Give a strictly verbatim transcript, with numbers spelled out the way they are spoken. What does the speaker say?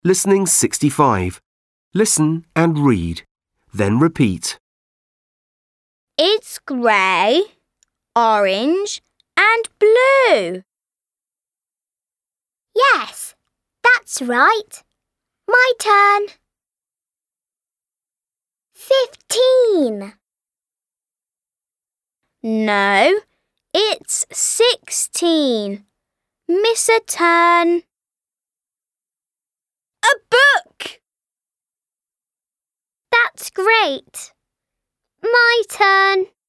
Listening sixty-five. Listen and read. Then repeat. It's grey, orange and blue. Yes, that's right. My turn. Fifteen. No, it's sixteen. Miss a turn. A book! That's great. My turn.